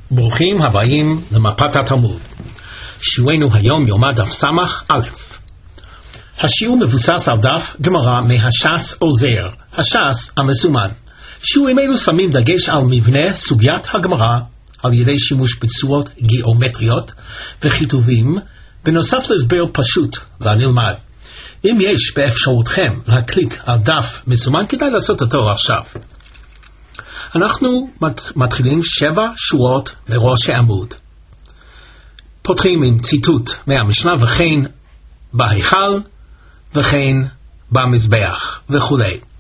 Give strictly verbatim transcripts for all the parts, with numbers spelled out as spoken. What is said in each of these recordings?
ברוכים הבאים למפת התלמוד. שיעורנו היום יומא דף סמך א'. השיעור מבוסס על דף גמרא מהש"ס עוזר, הש"ס המסומן. שיעורים אלו שמים דגש על מבנה סוגיית הגמרא על ידי שימוש בצורות גיאומטריות וכיתובים, בנוסף להסבר פשוט והנלמד. אם יש באפשרותכם להקליק על דף מסומן, כדאי לעשות אותו עכשיו. אנחנו מתחילים שבע שורות מראש העמוד. פותחים עם ציטוט מהמשנה, וכן בהיכל, וכן במזבח, וכו'.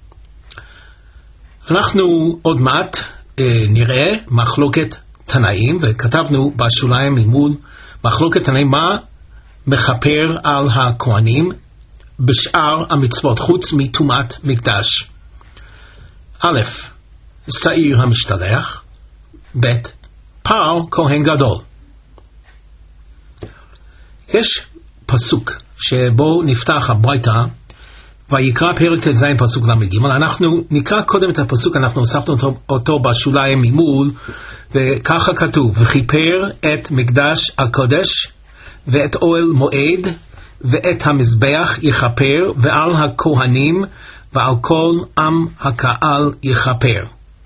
אנחנו עוד מעט אה, נראה מחלוקת תנאים, וכתבנו בשוליים ממול מחלוקת תנאים מה מכפר על הכהנים בשאר המצוות חוץ מטומאת מקדש. א', שעיר המשתלח, ב', פר כהן גדול. יש פסוק שבו נפתח הברייתא, ויקרא פרק ט"ז פסוק למ"ג. אנחנו נקרא קודם את הפסוק, אנחנו הוספנו אותו, אותו בשוליים ממול, וככה כתוב: וכיפר את מקדש הקודש ואת אוהל מועד ואת המזבח יכפר, ועל הכהנים ועל כל עם הקהל יכפר.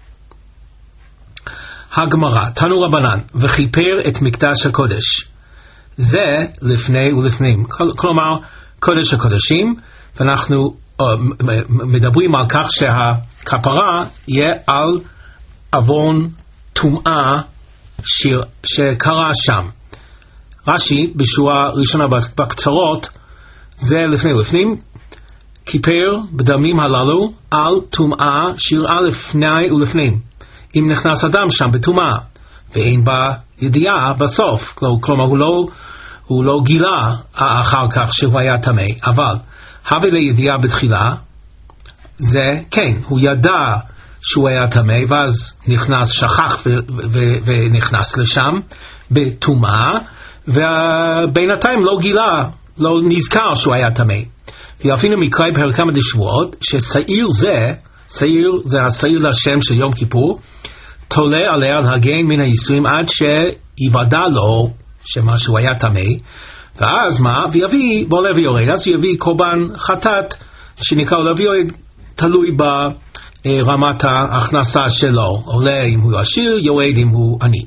הגמרא, תנו רבנן, וכיפר את מקדש הקודש, זה לפני ולפנים, כלומר קודש הקודשים, ואנחנו uh, מדברים על כך שהכפרה יהיה על עוון טומאה שקרה שם. רש"י בשורה ראשונה בקצרות, זה לפני ולפנים, כיפר בדמים הללו על טומאה שאירעה לפני ולפנים. אם נכנס אדם שם בטומאה ואין בה ידיעה בסוף, כלומר הוא לא, הוא לא גילה אחר כך שהוא היה טמא, אבל הבא לידיעה בתחילה, זה כן, הוא ידע שהוא היה טמא, ואז נכנס, שכח ו- ו- ונכנס לשם בטומאה, ובינתיים לא גילה, לא נזכר שהוא היה טמא. ואפילו מקרא פרק כמה דשבועות, ששעיר זה, שעיר זה השעיר להשם של יום כיפור, תולה עליה להגן מן הייסורים עד שיוודע לו שמשהו היה טמא, ואז מה? ויביא בעולה ויורד, אז יביא קורבן חטאת שנקרא עולה ויורד, תלוי ברמת ההכנסה שלו, עולה אם הוא עשיר, יורד אם הוא עני.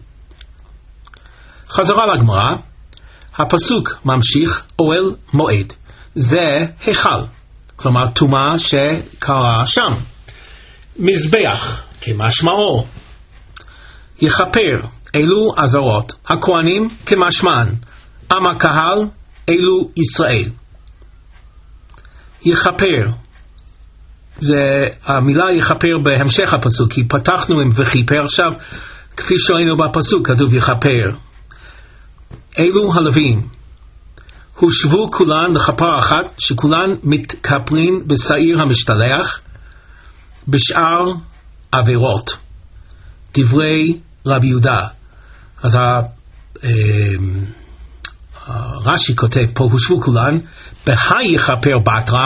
חזרה לגמרא, הפסוק ממשיך, אוהל מועד, זה היכל, כלומר טומאה שקרה שם. מזבח כמשמעו, יכפר, אלו עזרות, הכהנים כמשמען, עם הקהל, אלו ישראל. יכפר, זה המילה יכפר בהמשך הפסוק, כי פתחנו עם וכיפר, עכשיו כפי שראינו בפסוק כתוב יכפר. אלו הלווים, הושבו כולן לכפרה אחת, שכולן מתכפרים בשעיר המשתלח בשאר עבירות. דברי רבי יהודה. אז רש"י כותב פה, הושבו כולן, בהי יכפר בתרא,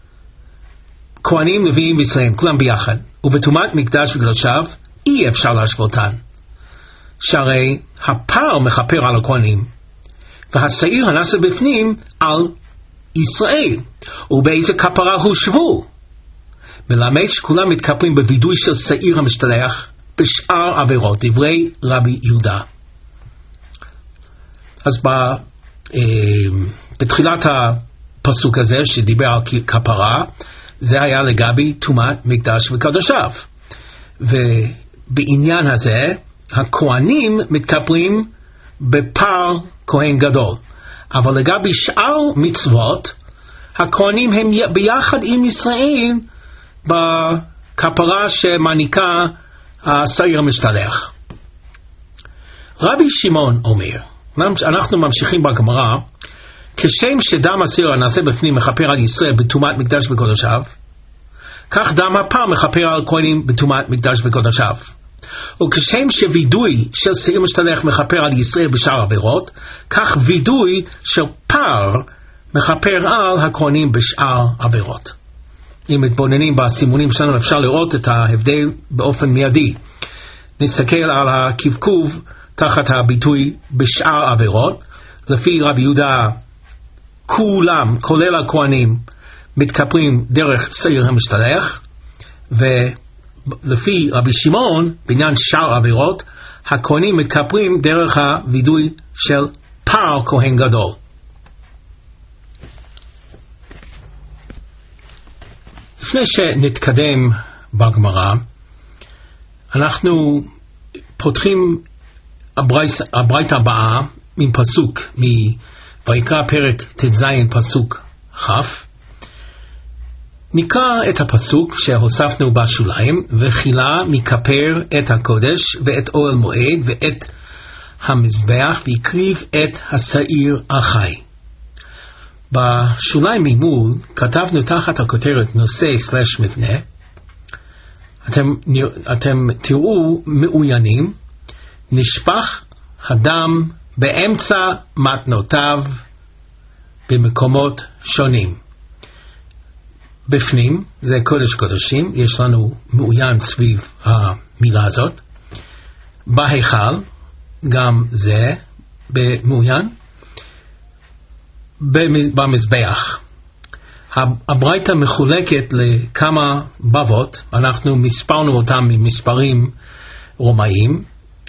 כהנים לוויים בישראל, כולם ביחד, ובטומאת מקדש וקדושיו אי אפשר להשוותן, שהרי הפר מכפר על הכהנים, והשעיר הנעשה בפנים על ישראל. ובאיזה כפרה הושבו? מלמד שכולם מתכפרים בווידוי של שעיר המשתלח בשאר עבירות. דברי רבי יהודה. אז ב, אה, בתחילת הפסוק הזה שדיבר על כפרה, זה היה לגבי טומאת מקדש וקדושיו, ובעניין הזה הכהנים מתכפרים בפר כהן גדול, אבל לגבי שאר מצוות הכהנים הם ביחד עם ישראל בכפרה שמעניקה השעיר המשתלח. רבי שמעון אומר, אנחנו ממשיכים בגמרא, כשם שדם הסעיר הנעשה בפנים מכפר על ישראל בטומאת מקדש וקדושיו, כך דם הפר מכפר על כהנים בטומאת מקדש וקדושיו. וכשם שווידוי של שעיר משתלח מכפר על ישראל בשאר עבירות, כך וידוי של פר מכפר על הכהנים בשאר עבירות. אם מתבוננים בסימונים שלנו אפשר לראות את ההבדל באופן מיידי. נסתכל על הקבקוב תחת הביטוי בשאר עבירות. לפי רבי יהודה, כולם, כולל הכהנים, מתכפרים דרך שעיר המשתלח, ולפי רבי שמעון, בעניין שאר עבירות, הכהנים מתכפרים דרך הווידוי של פר כהן גדול. לפני שנתקדם בגמרא, אנחנו פותחים הברייתא הבאה עם פסוק מויקרא פרק ט"ז פסוק כ'. נקרא את הפסוק שהוספנו בשוליים: וחילה מכפר את הקודש ואת אוהל מועד ואת המזבח והקריב את השעיר החי. בשוליים ממול כתבנו תחת הכותרת נושא סלש מבנה. אתם, אתם תראו מעוינים: נשפך הדם באמצע מתנותיו במקומות שונים. בפנים זה קודש קודשים, יש לנו מעוין סביב המילה הזאת. בהיכל גם זה במעוין. במזבח הברייתא מחולקת לכמה בבות, אנחנו מספרנו אותם ממספרים רומאיים,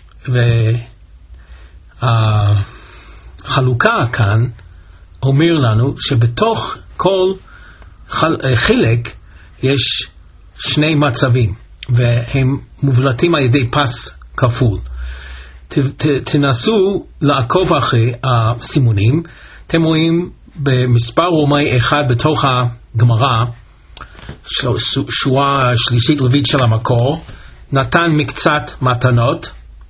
והחלוקה כאן אומר לנו שבתוך כל חלק יש שני מצבים, והם מובלטים על ידי פס כפול. ת, ת, תנסו לעקוב אחרי הסימונים. אתם רואים במספר רומאי אחד בתוך הגמרא, שורה שלישית רביעית של המקור, נתן מקצת מתנות,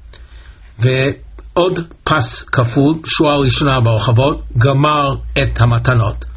ועוד פס כפול, שורה ראשונה ברחבות, גמר את המתנות.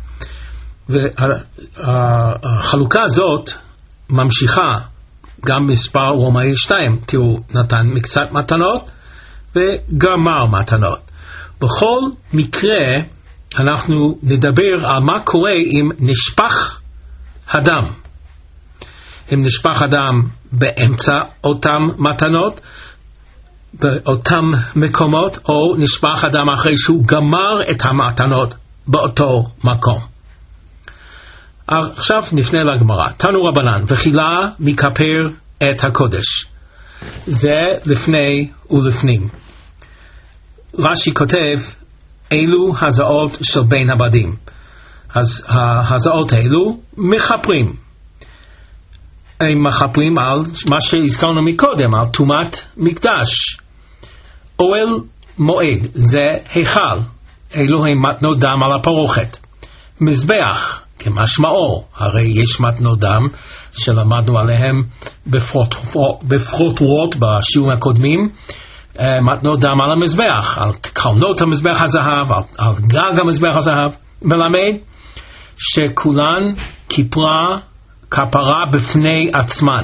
והחלוקה הזאת ממשיכה גם מספר רומאי שתיים. תראו, נתן מקצת מתנות וגמר מתנות. בכל מקרה אנחנו נדבר על מה קורה אם נשפך הדם. אם נשפך הדם באמצע אותם מתנות, באותם מקומות, או נשפך הדם אחרי שהוא גמר את המתנות באותו מקום. עכשיו נפנה לגמרא. תנו רבנן, וחילה מכפר את הקודש. זה לפני ולפנים. רש"י כותב, אלו הזעות של בין הבדים. אז הזעות האלו מחפרים. הם מחפרים על מה שהזכרנו מקודם, על טומאת מקדש. אוהל מועד, זה היכל. אלו הם מתנות דם על הפרוכת. מזבח, כמשמעו, הרי יש מתנות דם שלמדנו עליהם בפרוטרוט בשיעורים הקודמים, מתנות דם על המזבח, על קרנות המזבח הזהב, על, על גג המזבח הזהב, מלמד שכולן כפרה, כפרה בפני עצמן.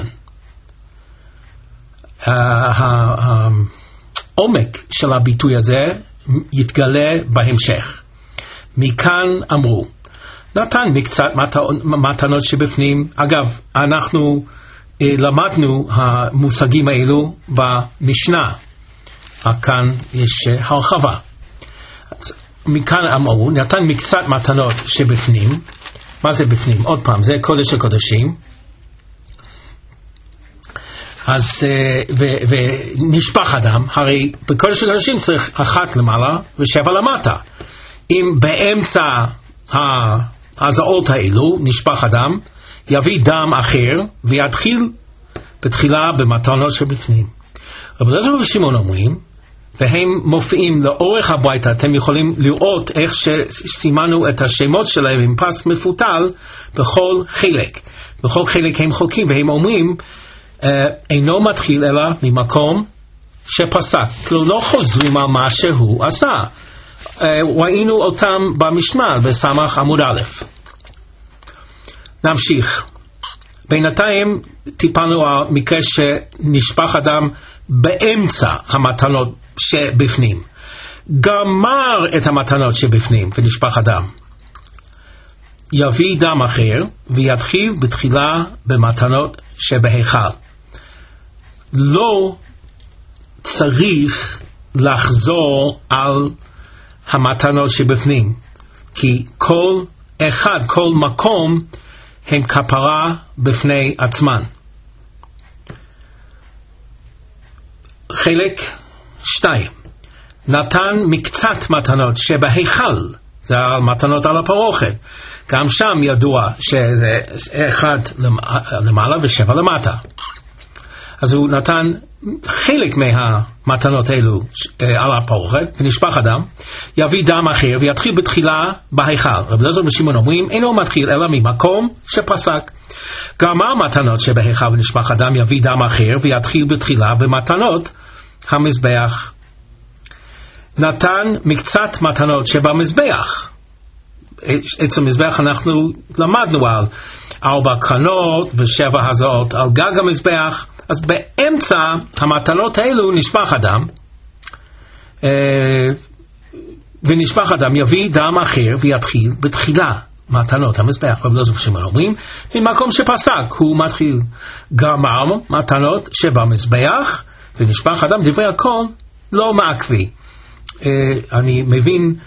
העומק של הביטוי הזה יתגלה בהמשך. מכאן אמרו, נתן מקצת מתנות שבפנים. אגב, אנחנו אה, למדנו המושגים האלו במשנה. כאן יש אה, הרחבה. מכאן אמרו, נתן מקצת מתנות שבפנים. מה זה בפנים? עוד פעם, זה קודש הקודשים. אז, אה, ו- ונשפך אדם, הרי בקודש הקודשים צריך אחת למעלה ושבע למטה. אם באמצע ה... הזעות האלו נשפך אדם, יביא דם אחר ויתחיל בתחילה במתנות שבפנים. רבי אליעזר ורבי שמעון אומרים, והם מופיעים לאורך הברייתא, אתם יכולים לראות איך שסימנו את השמות שלהם עם פס מפותל בכל חלק. בכל חלק הם חולקים, והם אומרים, אינו מתחיל אלא ממקום שפסק. כלומר לא חוזרים על מה שהוא עשה. ראינו אותם במשנה בסמך עמוד א'. נמשיך. בינתיים טיפלנו על מקרה שנשפך אדם באמצע המתנות שבפנים. גמר את המתנות שבפנים ונשפך אדם. יביא דם אחר ויתחיל בתחילה במתנות שבהיכל. לא צריך לחזור על המתנות שבפנים, כי כל אחד, כל מקום הם כפרה בפני עצמן. חלק שתיים, נתן מקצת מתנות שבהיכל, זה המתנות על הפרוכת, גם שם ידוע שזה אחד למעלה ושבע למטה. אז הוא נתן חלק מהמתנות האלו על הפרוכת, ונשפך הדם, יביא דם אחר ויתחיל בתחילה בהיכל. רבי אליעזר ושמעון אומרים, אינו מתחיל אלא ממקום שפסק. גם המתנות שבהיכל ונשפך הדם יביא דם אחר ויתחיל בתחילה במתנות המזבח. נתן מקצת מתנות שבמזבח. אצל המזבח אנחנו למדנו על ארבע קרנות ושבע הזעות על גג המזבח. אז באמצע המתנות האלו נשפך הדם, ונשפך הדם יביא דם אחר ויתחיל בתחילה מתנות המזבח. רבי אליעזר ושמעון אומרים, ממקום שפסק הוא מתחיל. גמר מתנות שבמזבח ונשפך הדם, דברי הכל לא מעכבי. אני מבין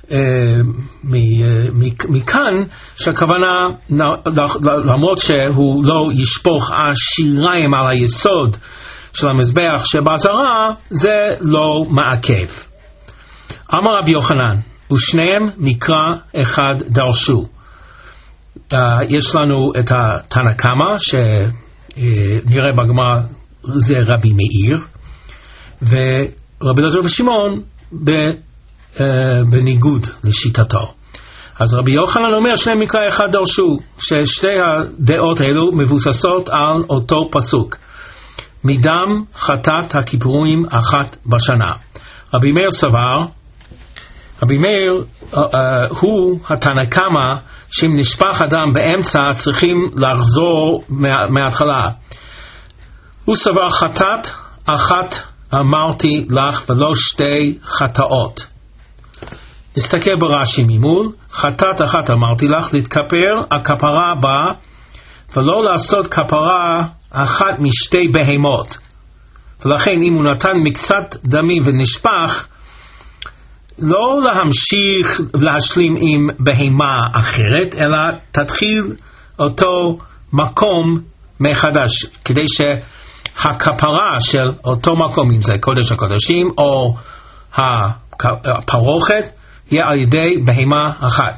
מכאן שהכוונה, למרות שהוא לא ישפוך השיריים על היסוד של המזבח שבעזרה, זה לא מעכב. אמר רבי יוחנן, ושניהם מקרא אחד דרשו. יש לנו את התנא קמא שנראה בגמרא, זה רבי מאיר, ורבי אליעזר ושמעון ב Uh, בניגוד לשיטתו. אז רבי יוחנן אומר שני מקרא אחד דרשו, ששתי הדעות האלו מבוססות על אותו פסוק, מדם חטאת הכיפורים אחת בשנה. רבי מאיר סבר, רבי מאיר uh, uh, הוא התנא קמא שאם נשפך הדם באמצע צריכים לחזור מה, מההתחלה. הוא סבר חטאת אחת אמרתי לך ולא שתי חטאות. נסתכל ברש"י ממול, חטאת אחת אמרתי לך, להתכפר הכפרה בה, ולא לעשות כפרה אחת משתי בהמות. ולכן אם הוא נתן מקצת דמי ונשפך, לא להמשיך להשלים עם בהמה אחרת, אלא תתחיל אותו מקום מחדש, כדי שהכפרה של אותו מקום, אם זה קודש הקודשים או הפרוכת, יהיה על ידי בהמה אחת.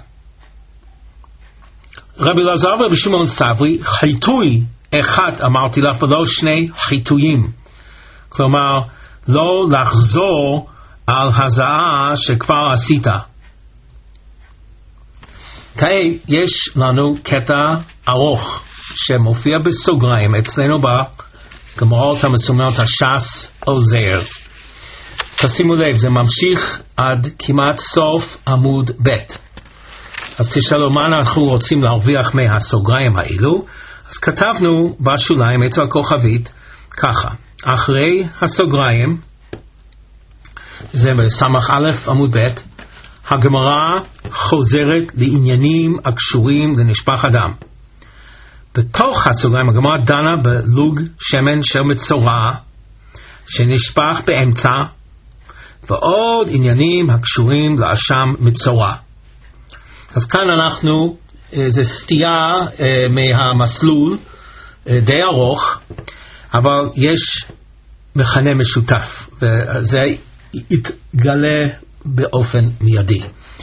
רבי אלעזר ורבי שמעון סברי, חיטוי אחד אמרתי לך ולא שני חיטויים. כלומר, לא לחזור על הזעה שכבר עשית. כעת יש לנו קטע ארוך שמופיע בסוגריים אצלנו בגמרות המסומנות הש"ס עוזר. תשימו לב, זה ממשיך עד כמעט סוף עמוד ב'. אז תשאלו מה אנחנו רוצים להרוויח מהסוגריים האלו. אז כתבנו בשוליים אצל הכוכבית ככה, אחרי הסוגריים, זה בסמך א' עמוד ב', הגמרא חוזרת לעניינים הקשורים לנשפך הדם. בתוך הסוגריים הגמרא דנה בלוג שמן של מצורע שנשפך באמצע, ועוד עניינים הקשורים לאשם מצורע. אז כאן אנחנו, זה סטייה מהמסלול די ארוך, אבל יש מכנה משותף, וזה יתגלה באופן מיידי.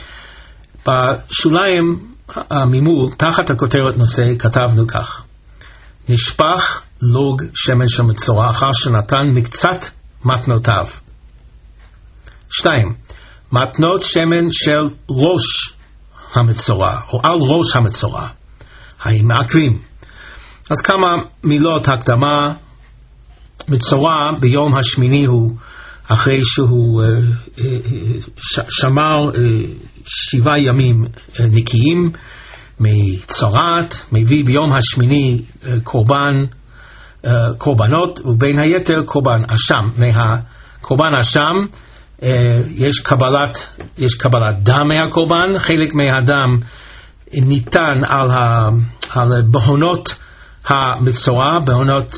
בשוליים הממול, תחת הכותרת נושא, כתבנו כך, נשפך לוג שמן של מצורע אחר שנתן מקצת מתנותיו. שתיים, מתנות שמן של ראש המצורע, או על ראש המצורע, האם מעכבים. אז כמה מילות הקדמה. מצורע ביום השמיני הוא, אחרי שהוא שמר שבעה ימים נקיים מצורעת, מביא ביום השמיני קורבן, קורבנות, ובין היתר קורבן אשם. מהקורבן אשם יש קבלת, יש קבלת דם מהקורבן, חלק מהדם ניתן על, ה, על בהונות המצורע בהונות,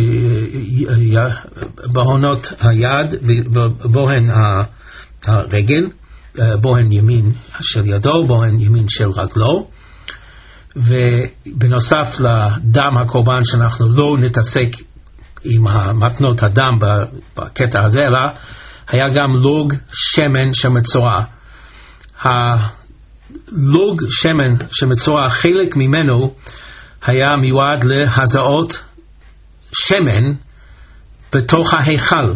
בהונות היד ובוהן הרגל, בוהן ימין של ידו, בוהן ימין של רגלו. ובנוסף לדם הקורבן, שאנחנו לא נתעסק עם מתנות הדם בקטע הזה, אלא היה גם לוג שמן של מצורע. הלוג שמן של מצורע, חלק ממנו היה מיועד להזעות שמן בתוך ההיכל,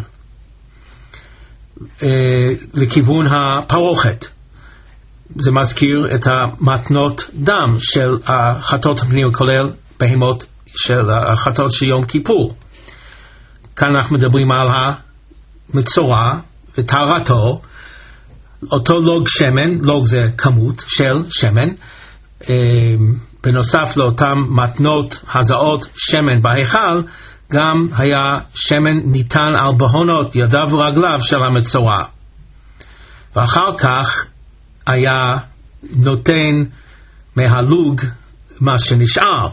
לכיוון הפרוכת. זה מזכיר את המתנות דם של החטאות הפנימיות, כולל בהמות של החטאות של יום כיפור. כאן אנחנו מדברים על המצורע וטהרתו, אותו לוג שמן, לוג זה כמות של שמן, בנוסף לאותם מתנות הזעות שמן בהיכל, גם היה שמן ניתן על בהונות ידיו ורגליו של המצורע. ואחר כך היה נותן מהלוג מה שנשאר.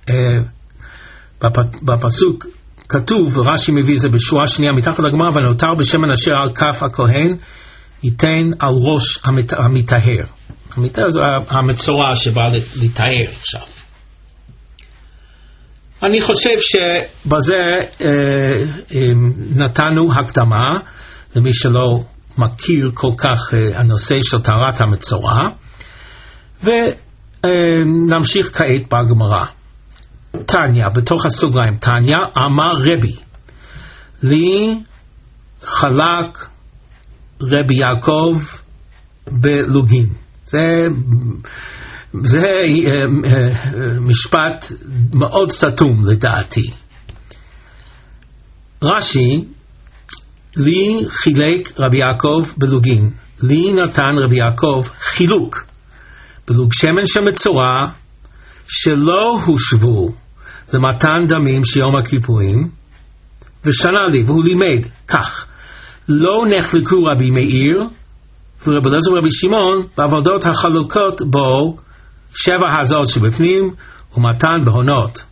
בפסוק כתוב, רש"י מביא זה בשורה שנייה מתחת לגמרא, ונותר בשמן אשר על כף הכהן ייתן על ראש המטהר. המטהר זה המצורע שבא לטהר עכשיו. אני חושב שבזה אה, אה, נתנו הקדמה למי שלא מכיר כל כך אה, הנושא של טהרת המצורע, ונמשיך אה, כעת בגמרא. תניא, בתוך הסוגריים, תניא אמר רבי, לי חלק רבי יעקב בלוגין. זה זה משפט מאוד סתום לדעתי. רש"י, לי חילק רבי יעקב בלוגין, לי נתן רבי יעקב חילוק בלוג שמן של מצורע שלא הושבו למתן דמים של יום הכיפורים, ושנה לי, והוא לימד כך, לא נחלקו רבי מאיר ורבי אליעזר ורבי שמעון בעבודות החלוקות בו שבע הזעות שבפנים ומתן בהונות.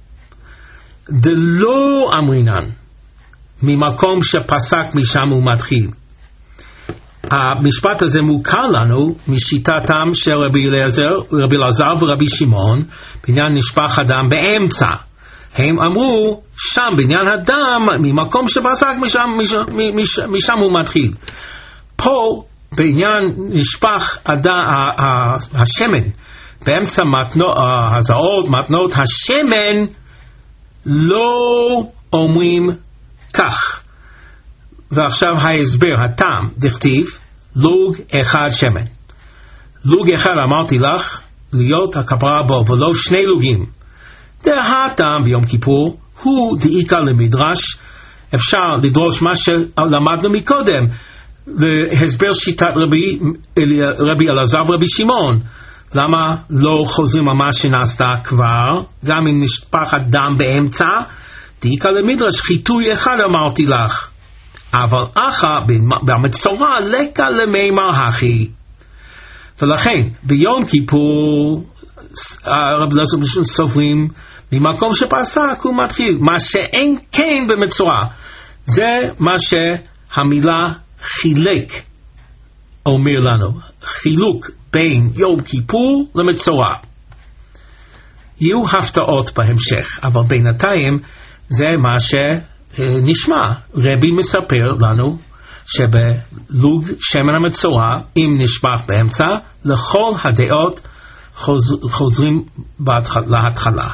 דלא אמרינן, ממקום שפסק משם ומתחיל. המשפט הזה מוכר לנו משיטתם של רבי אליעזר, רבי אלעזר ורבי שמעון בעניין נשפך הדם באמצע. הם אמרו שם בעניין הדם ממקום שפסק משם, משם, משם, משם הוא מתחיל. פה בעניין נשפך הדם, השמן באמצע מתנות, הזעות, מתנות השמן, לא אומרים כך. ועכשיו ההסבר, הטעם, דכתיב, לוג אחד שמן. לוג אחד אמרתי לך, להיות הכפרה בו, ולא שני לוגים. דהטעם ביום כיפור, הוא דאיקה למדרש, אפשר לדרוש מה שלמדנו מקודם, להסבר שיטת רבי, רבי אלעזר ורבי שמעון. למה לא חוזרים על מה שנעשתה כבר, גם אם נשפך הדם באמצע, דאיקה למדרש, חיטוי אחד אמרתי לך. אבל אחא במצורע לקה למימר הכי. ולכן ביום כיפור הרב אלעזר בשום סופרים ממקום שפסק הוא מתחיל. מה שאין כן במצורע, זה מה שהמילה חילק אומר לנו, חילוק בין יום כיפור למצורע. יהיו הפתעות בהמשך, אבל בינתיים זה מה ש נשמע. רבי מספר לנו שבלוג שמן המצורע, אם נשפך באמצע, לכל הדעות חוז, חוזרים להתחלה.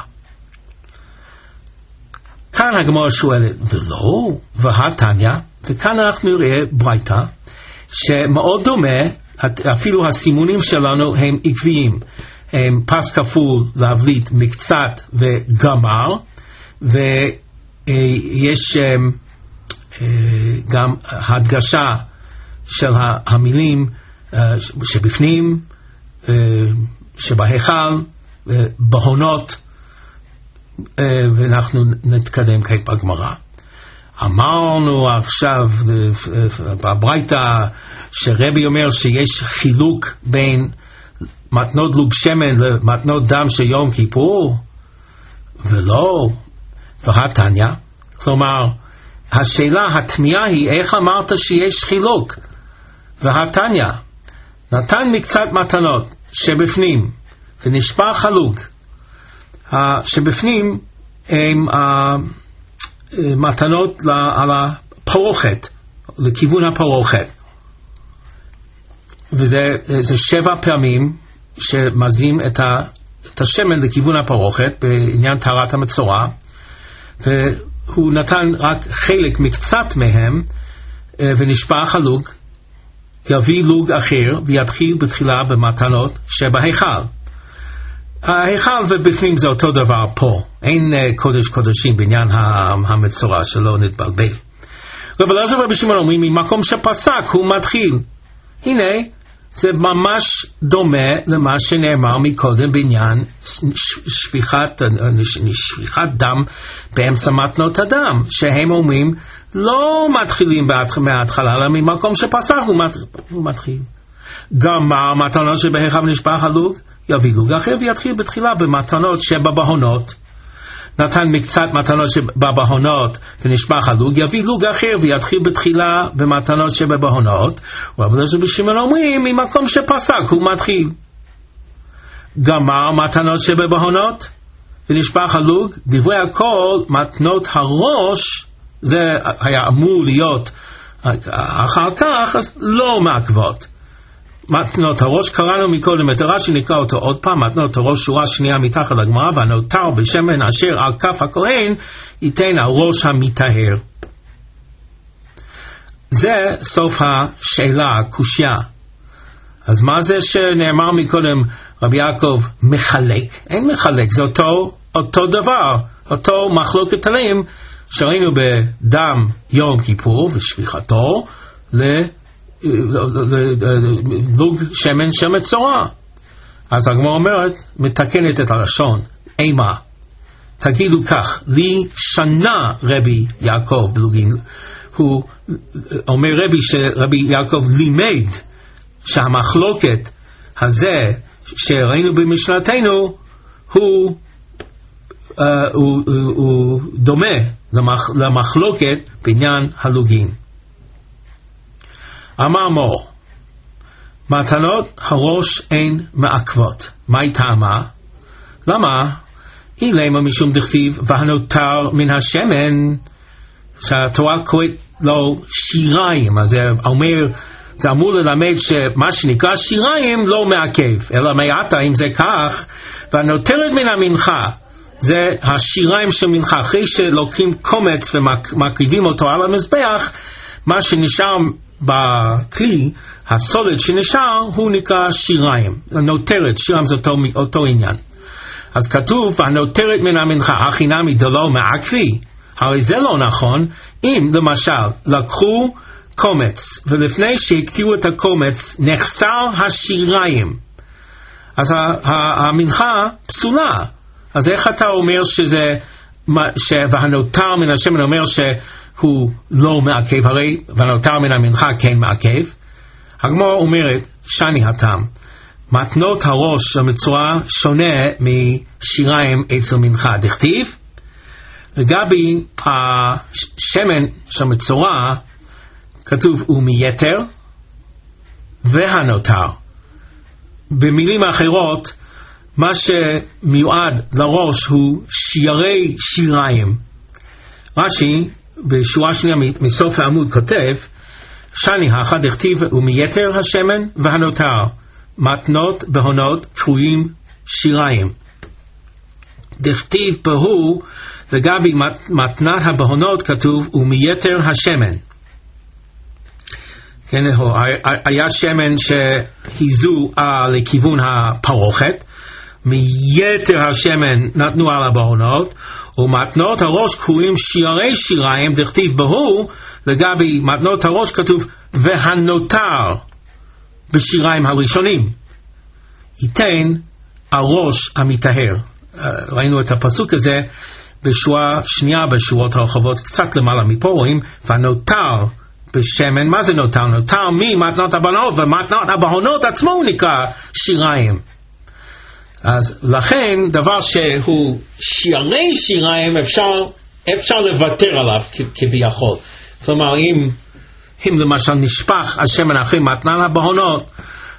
כאן הגמרא שואלת, ולא, והתניא, וכאן אנחנו נראה ברייתא, שמאוד דומה, אפילו הסימונים שלנו הם עקביים, הם פס כפול להבליט מקצת וגמר, ו יש גם הדגשה של המילים שבפנים, שבהיכל, בהונות, ואנחנו נתקדם כעת בגמרא. אמרנו עכשיו בברייתא שרבי אומר שיש חילוק בין מתנות לוג שמן למתנות דם של יום כיפור, ולא והתניא, כלומר השאלה התמיהה היא איך אמרת שיש חילוק, והתניא נתן מקצת מתנות שבפנים ונשבע חלוק. שבפנים הם מתנות על הפרוכת, לכיוון הפרוכת, וזה זה שבע פעמים שמזים את, ה, את השמן לכיוון הפרוכת בעניין טהרת המצורע, והוא נתן רק חלק מקצת מהם ונשבע חלוק, יביא לוג אחר ויתחיל בתחילה במתנות שבהיכל. ההיכל ובפנים זה אותו דבר פה, אין קודש קודשים בעניין המצורע, שלא נתבלבל. רב אלעזר ורבי שמעון אומרים ממקום שפסק הוא מתחיל. הנה זה ממש דומה למה שנאמר מקודם בעניין שפיכת, שפיכת דם באמצע מתנות הדם, שהם אומרים לא מתחילים מההתחלה, אלא ממקום שפסק הוא מתחיל. גם מתנות שבהיכל ונשבע חלוק, יביא לוג אחר ויתחיל בתחילה במתנות שבבהונות. נתן מקצת מתנות שבבהונות ונשבע חלוק, יביא לוג אחר ויתחיל בתחילה במתנות שבבהונות. רב אלעזר ורבי שמעון אומרים ממקום שפסק הוא מתחיל. גמר מתנות שבבהונות ונשבע חלוק, דברי הכל מתנות הראש, זה היה אמור להיות אחר כך, אז לא מעכבות. מתנות הראש קראנו מקודם את הרש"י, נקרא אותו עוד פעם. מתנות הראש שורה שנייה מתחת לגמרא, והנותר בשמן אשר על כף הכהן ייתן על ראש המטהר. זה סוף השאלה, הקושיה. אז מה זה שנאמר מקודם רבי יעקב מחלק? אין מחלק, זה אותו, אותו דבר, אותו מחלוקת עליהם שראינו בדם יום כיפור ושפיכתו ל... לוג שמן של מצורע. אז הגמרא אומרת, מתקנת את הלשון, אימה, תגידו כך, לי שנה רבי יעקב בלוגים. הוא אומר רבי שרבי יעקב לימד שהמחלוקת הזה שראינו במשנתנו הוא, uh, הוא, הוא, הוא דומה למח, למחלוקת בעניין הלוגים. אמר מור, מתנות הראש אין מעכבות. מה היא טעמה? למה? היא למה משום דכתיב והנותר מן השמן, שהתורה קוראת לו שיריים. אז זה אומר, זה אמור ללמד שמה שנקרא שיריים לא מעכב, אלא מעתה אם זה כך, והנותרת מן המנחה, זה השיריים של מנחה. אחרי שלוקחים קומץ ומקריבים אותו על המזבח, מה שנשאר בכלי, הסולד שנשאר, הוא נקרא שיריים. הנותרת, שיריים זה אותו, אותו עניין. אז כתוב, והנותרת מן המנחה, הכי נמי דלא מעכבי. הרי זה לא נכון, אם למשל לקחו קומץ, ולפני שהקטירו את הקומץ, נחסר השיריים. אז המנחה פסולה. אז איך אתה אומר שזה, והנותר מן השמן אומר ש... הוא לא מעכב, הרי והנותר מן המנחה כן מעכב. הגמרא אומרת, שני הטעם, מתנות הראש המצורע שונה משיריים אצל מנחה. דכתיב, לגבי השמן של המצורע, כתוב הוא מיתר והנותר. במילים אחרות, מה שמיועד לראש הוא שירי שיריים. רש"י בשורה שנייה מסוף העמוד כותב, שני האחד דכתיב ומיתר השמן והנותר, מתנות בהונות קרויים שיריים. דכתיב בהו, לגבי מתנת הבהונות כתוב ומיתר השמן. כן, היה שמן שהיזו לכיוון הפרוכת, מיתר השמן נתנו על הבהונות, ומתנות הראש קרויים שירי שיריים, דכתיב בהו, לגבי מתנות הראש כתוב והנותר בשיריים הראשונים ייתן הראש המטהר. ראינו את הפסוק הזה בשורה שנייה בשורות הרחובות קצת למעלה מפה, רואים והנותר בשמן. מה זה נותר? נותר ממתנות הבנות, ומתנות הבהונות עצמו נקרא שיריים. אז לכן דבר שהוא שירי שיריים אפשר, אפשר לוותר עליו כביכול. כלומר אם, אם למשל נשפך השמן אחרי מתנת הבהונות,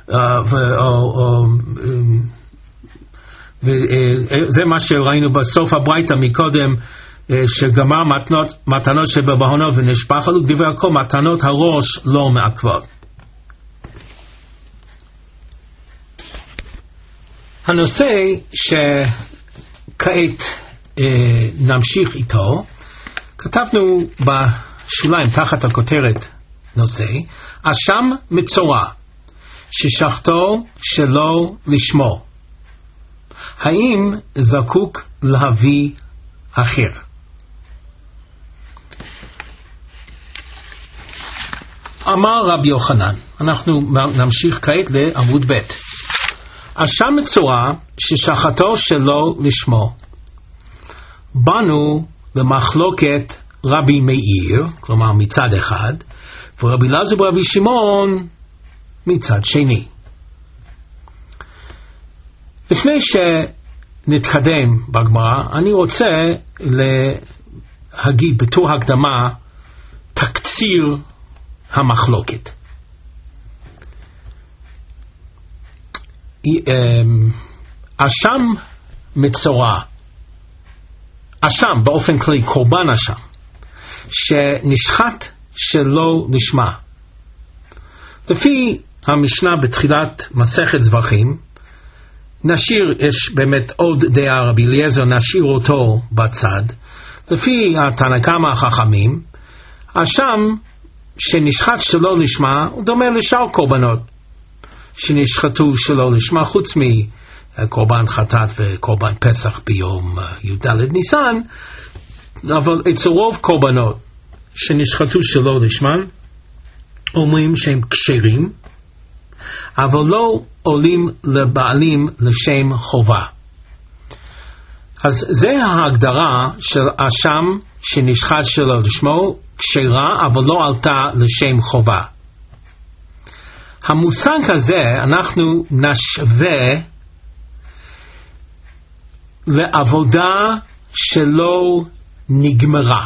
וזה מה שראינו בסוף הברייתא מקודם, שגמר מתנות, מתנות שבבהונות ונשפך עלו, דברי הכל מתנות הראש לא מעכבות. הנושא שכעת אה, נמשיך איתו, כתבנו בשוליים תחת הכותרת נושא, אשם מצורע ששחטו שלא לשמו, האם זקוק להביא אחר? אמר רבי יוחנן, אנחנו נמשיך כעת לעמוד ב', אשם מצורע ששחטו שלא לשמו, באנו למחלוקת רבי מאיר, כלומר מצד אחד, ורבי אלעזר ורבי שמעון מצד שני. לפני שנתקדם בגמרא, אני רוצה להגיד בתור הקדמה תקציר המחלוקת. אשם מצורע, אשם באופן כללי, קורבן אשם שנשחט שלא לשמה, לפי המשנה בתחילת מסכת זבחים, נשאיר, יש באמת עוד דעה רבי אליעזר, נשאיר אותו בצד. לפי התנא קמא החכמים, אשם שנשחט שלא לשמה הוא דומה לשאר קורבנות שנשחטו שלא לשמה, חוץ מקורבן חטאת וקורבן פסח ביום י"ד ניסן, אבל אצל רוב קורבנות שנשחטו שלא לשמן אומרים שהם כשרים, אבל לא עולים לבעלים לשם חובה. אז זה ההגדרה של אשם שנשחט שלא לשמו, כשרה אבל לא עלתה לשם חובה. המושג הזה אנחנו נשווה לעבודה שלא נגמרה.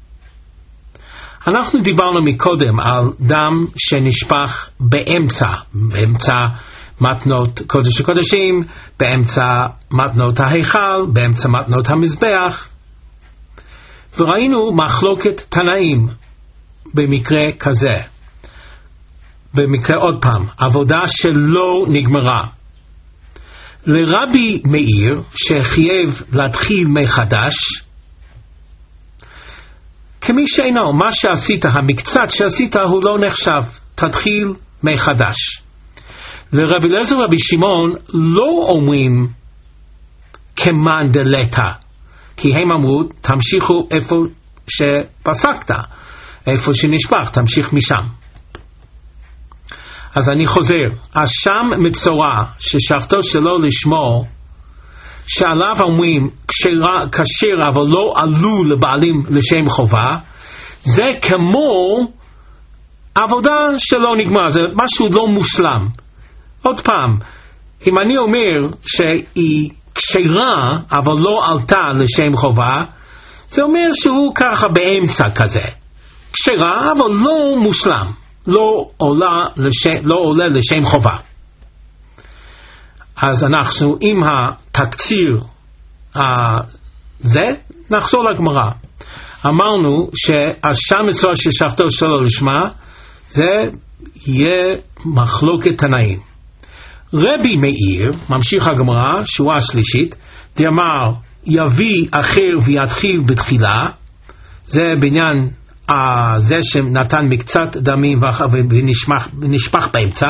אנחנו דיברנו מקודם על דם שנשפך באמצע, באמצע מתנות קודש הקודשים, באמצע מתנות ההיכל, באמצע מתנות המזבח, וראינו מחלוקת תנאים במקרה כזה. במקרה עוד פעם, עבודה שלא נגמרה. לרבי מאיר שחייב להתחיל מחדש, כמי שאינו, מה שעשית, המקצת שעשית הוא לא נחשב, תתחיל מחדש. לרבי אליעזר ורבי שמעון לא אומרים כמאן דלתא, כי הם אמרו תמשיכו איפה שפסקת, איפה שנשפך, תמשיך משם. אז אני חוזר, אשם מצורע ששחטו שלא לשמו, שעליו אומרים כשר אבל לא עלו לבעלים לשם חובה, זה כמו עבודה שלא נגמר, זה משהו לא מושלם. עוד פעם, אם אני אומר שהיא כשרה אבל לא עלתה לשם חובה, זה אומר שהוא ככה באמצע כזה, כשרה אבל לא מושלם, לא עולה לשם, לא עולה לשם חובה. אז אנחנו עם התקציר הזה נחזור לגמרא. אמרנו שאשם מצורע ששחטו שלא לשמה, זה יהיה מחלוקת תנאים. רבי מאיר, ממשיך הגמרא, שורה שלישית, דאמר יביא אחר ויתחיל בתחילה, זה בעניין אה, זה שנתן מקצת דמים ונשפך, ונשפך באמצע.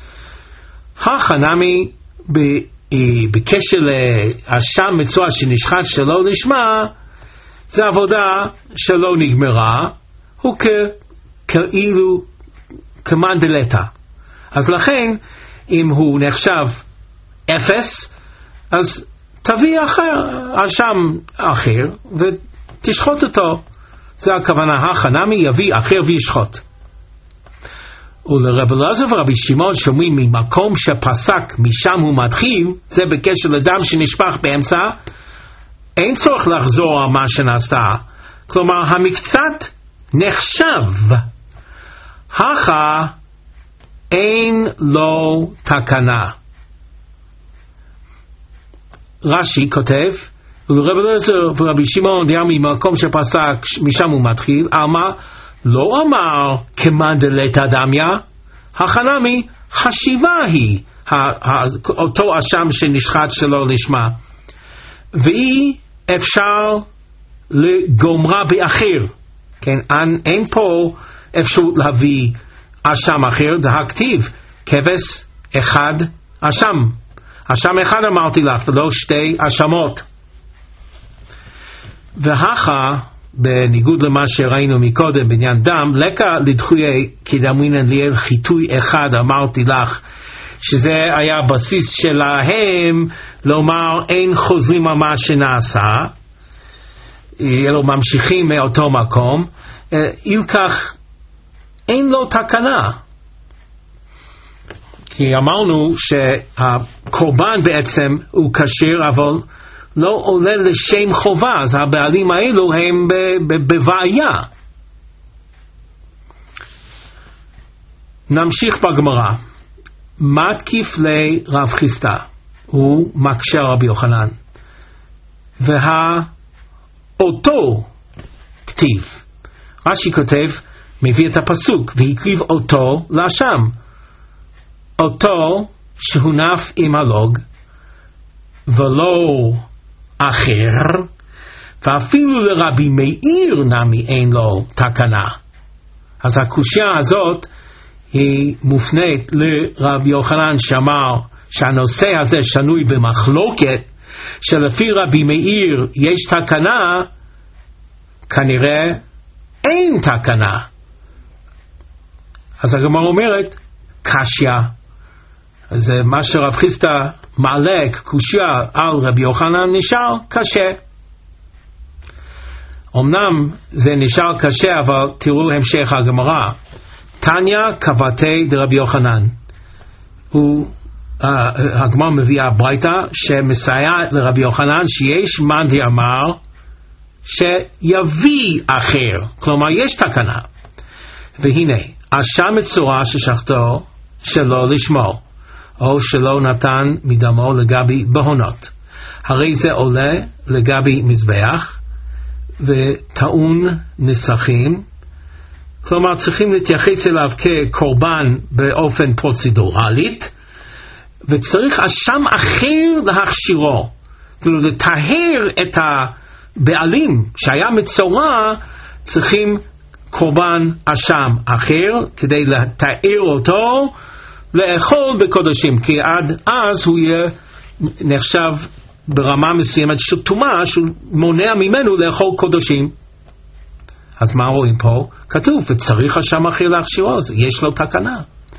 החנמי בקשר לאשם מצורע שנשחט שלא לשמה, זה עבודה שלא נגמרה, הוא כאילו כמאן דלתא. אז לכן אם הוא נחשב אפס, אז תביא אחר, אשם אחר ותשחוט אותו. זה הכוונה, החנמי יביא אחר וישחוט. ולרב אלעזר ורבי שמעון שאומרים ממקום שפסק משם הוא מתחיל, זה בקשר לדם שנשפך באמצע, אין צורך לחזור על מה שנעשתה. כלומר המקצת נחשב, הכה אין לו תקנה. רש"י כותב, ולרב אלעזר ורבי שמעון דאמר ממקום שפסק משם הוא מתחיל, אמר לא אמר כמאן דלתא דמיא, החנמי חשיבה היא אותו אשם שנשחט שלא לשמה, ואי אפשר לגומרה באחר. כן, אין, אין פה אפשרות להביא אשם אחר, דהכתיב כבש אחד אשם, אשם אחד אמרתי לך ולא שתי אשמות. והכה בניגוד למה שראינו מקודם בעניין דם, לקה לדחויי כדמינן ליאל חיתוי אחד אמרתי לך, שזה היה בסיס שלהם לומר אין חוזרים על מה שנעשה, אלו ממשיכים מאותו מקום, אם כך אין לו תקנה, כי אמרנו שהקורבן בעצם הוא כשר אבל לא עולה לשם חובה, אז הבעלים האלו הם בבעיה. נמשיך בגמרא. מתקיף לי רב חיסדא, הוא מקשה רבי יוחנן, והאותו כתיב, רש"י כותב, מביא את הפסוק, והקריב אותו לאשם, אותו שהונף עם הלוג, ולא אחר, ואפילו לרבי מאיר נמי אין לו תקנה. אז הקושיה הזאת היא מופנית לרבי יוחנן שאמר שהנושא הזה שנוי במחלוקת, שלפי רבי מאיר יש תקנה, כנראה אין תקנה. אז הגמרא אומרת קשיא, אז מה שרב חיסדא מעלה קושיה על רבי יוחנן נשאר קשה. אמנם זה נשאר קשה, אבל תראו המשך הגמרא. תניא קבתי דרבי יוחנן, הוא הגמרא מביאה ברייתא שמסייעת לרבי יוחנן שיש מאן דאמר שיביא אחר, כלומר יש תקנה. והנה אשם מצורע ששחטו שלא לשמו, או שלא נתן מדמו לגבי בהונות, הרי זה עולה לגבי מזבח וטעון נסכים, כלומר צריכים להתייחס אליו כקורבן באופן פרוצדורלית, וצריך אשם אחר להכשירו, כאילו לטהר את הבעלים שהיה מצורע, צריכים קורבן אשם אחר כדי לתאר אותו לאכול בקודשים, כי עד אז הוא יהיה נחשב ברמה מסוימת של טומאה שהוא מונע ממנו לאכול קודשים. אז מה רואים פה? כתוב וצריך אשם אחר להכשירו, יש לו תקנה.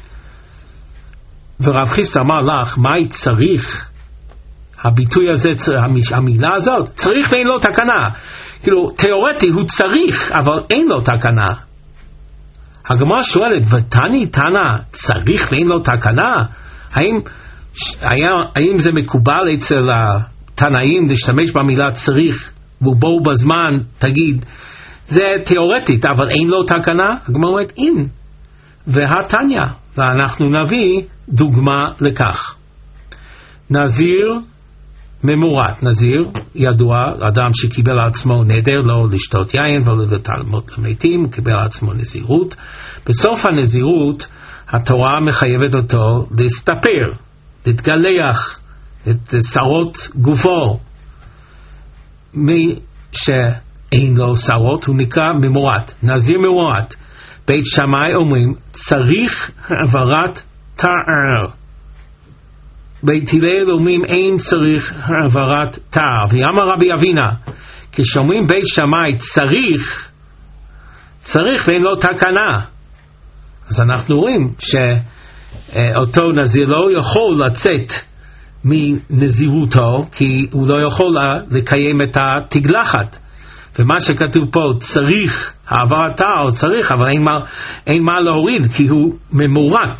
ורב חיסדא אמר לך, מה היא צריך? הביטוי הזה, המילה הזאת, צריך ואין לו תקנה. כאילו תיאורטי הוא צריך אבל אין לו תקנה. הגמרא שואלת, ותני תנא צריך ואין לו תקנה? האם, היה, האם זה מקובל אצל התנאים להשתמש במילה צריך ובו בזמן תגיד זה תיאורטית אבל אין לו תקנה? הגמרא אומרת אין, והתניא, ואנחנו נביא דוגמה לכך. נזיר ממורת, נזיר ידוע, אדם שקיבל עצמו נדר לא לשתות יין ולא לתלמוד למתים, קיבל עצמו נזירות. בסוף הנזירות התורה מחייבת אותו להסתפר, להתגלח את שרות גופו. מי שאין לו שרות הוא נקרא ממורת, נזיר ממורת. בית שמאי אומרים צריך העברת תער, בית הלל אומרים אין צריך העברת תער. ואמר רבי אבינה, כשאומרים בית שמאי צריך, צריך ואין לו תקנה, אז אנחנו רואים שאותו נזיר לא יכול לצאת מנזירותו כי הוא לא יכול לקיים את התגלחת, ומה שכתוב פה צריך העברת טהר, צריך, אבל אין מה, אין מה להוריד כי הוא ממורט.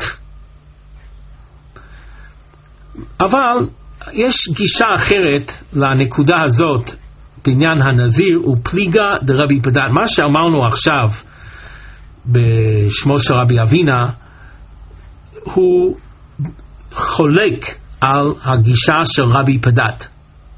אבל יש גישה אחרת לנקודה הזאת בעניין הנזיר, הוא פליגה דרבי פדת. מה שאמרנו עכשיו בשמו של רבי אבינה הוא חולק על הגישה של רבי פדת.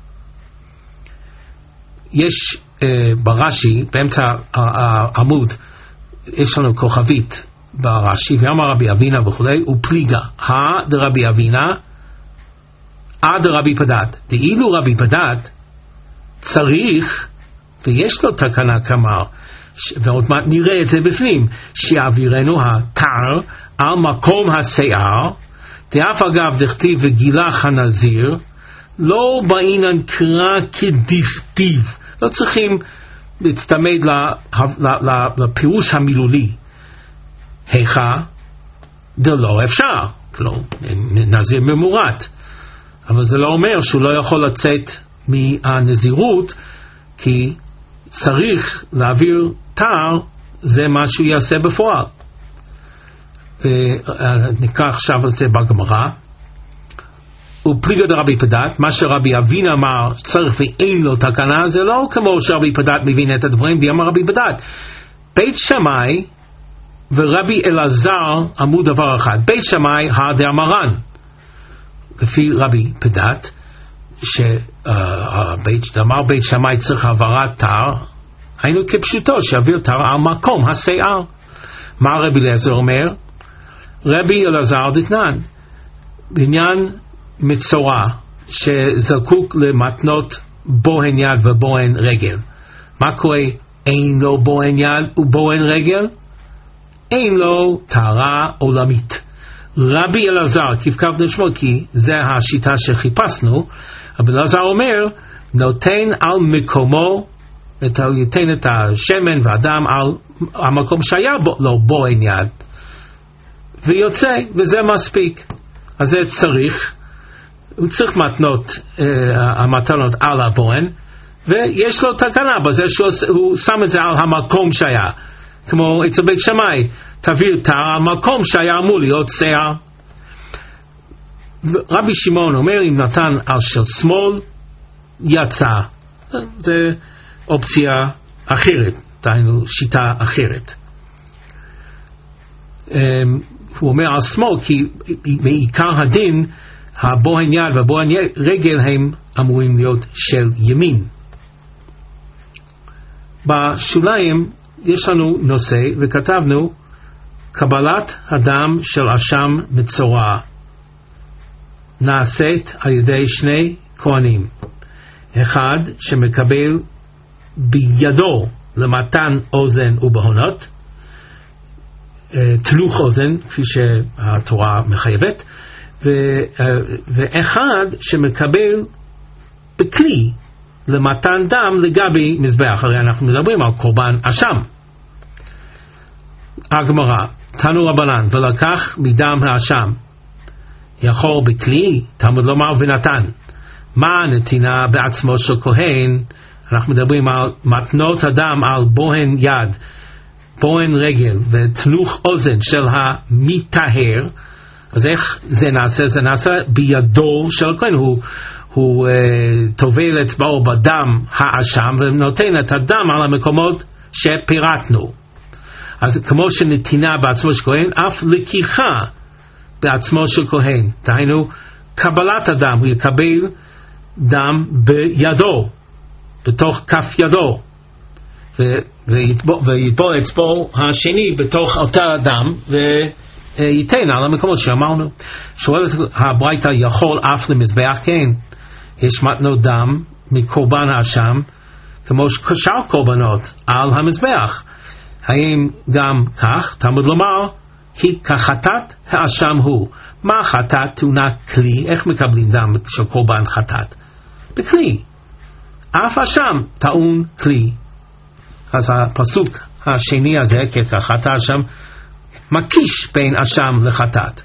יש uh, ברש"י, באמצע העמוד יש לנו כוכבית ברש"י, ואמר רבי אבינה וכולי, הוא פליגה הא דרבי אבינה עד רבי פדת. דאילו רבי פדת צריך, ויש לו תקנה כמר, ועוד מעט נראה את זה בפנים, שיעבירנו התר על מקום השיער, דאף אגב דכתיב וגילח הנזיר, לא בעינן קרא כדכתיב. לא צריכים להצטמד לפירוש המילולי. היכה דלא אפשר, לא, נזיר ממורט. אבל זה לא אומר שהוא לא יכול לצאת מהנזירות, כי צריך להעביר תר, זה מה שהוא יעשה בפועל. ונקרא עכשיו את זה בגמרא. ופליגה דרבי פדת, מה שרבי אבינה אמר צריך ואין לו תקנה, זה לא כמו שרבי פדת מבין את הדברים, ואמר רבי פדת בית שמאי ורבי אלעזר אמרו דבר אחד. בית שמאי הדאמרן, לפי רבי פדת, שאמר בית שמאי צריך העברת תר, היינו כפשוטו שעביר תר על מקום השיער. מה רבי אלעזר אומר? רבי אלעזר דתנן, בעניין מצורע שזקוק למתנות בוהן יד ובוהן רגל, מה קורה? אין לו בוהן יד ובוהן רגל, אין לו טהרה עולמית. רבי אלעזר כפקב נשמו, כי זה השיטה שחיפשנו, רבי אלעזר אומר נותן על מקומו, ייתן את השמן והדם על המקום שהיה לו בוהן יד ויוצא, וזה מספיק. אז זה צריך, הוא צריך מתנות, uh, המתנות על הבוהן, ויש לו תקנה בזה שהוא שם את זה על המקום שהיה, כמו אצל בית שמאי, תעביר תר על מקום שהיה אמור להיות שיער. רבי שמעון אומר אם נתן על של שמאל יצא, זה אופציה אחרת, דהיינו שיטה אחרת. um, הוא אומר על שמאל כי בעיקר הדין הבוהן יד והבוהן רגל הם אמורים להיות של ימין. בשוליים יש לנו נושא וכתבנו קבלת הדם של אשם מצורע נעשית על ידי שני כהנים, אחד שמקבל בידו למתן אוזן ובהונות, תלוך אוזן כפי שהתורה מחייבת, ואחד שמקבל בכלי למתן דם לגבי מזבח. הרי אנחנו מדברים על קורבן אשם. הגמרא תנו רבנן ולקח מדם האשם יכול בכלי, תלמוד לומר ונתן. מה נתינה בעצמו של כהן? אנחנו מדברים על מתנות הדם על בוהן יד, בוהן רגל ותלוך אוזן של המטהר. אז איך זה נעשה? זה נעשה בידו של הכהן, הוא, הוא uh, תובל אצבעו בדם האשם ונותן את הדם על המקומות שפירטנו. אז כמו שנתינה בעצמו של כהן, אף לקיחה בעצמו של כהן, דהיינו קבלת הדם, הוא יקבל דם בידו, בתוך כף ידו, ויטבול אצבעו השני בתוך אותה דם ו ייתן על המקומות שאמרנו. שואלת הברייתא יכול אף למזבח? כן, יש מתנות דם מקורבן האשם כמו שאר קורבנות על המזבח. האם גם כך? תלמוד לומר כי כחטאת האשם הוא. מה חטאת? טעונה כלי. איך מקבלים דם של קורבן חטאת? בכלי. אף אשם טעון כלי. אז הפסוק השני הזה ככחטאת האשם מקיש בין אשם לחטאת.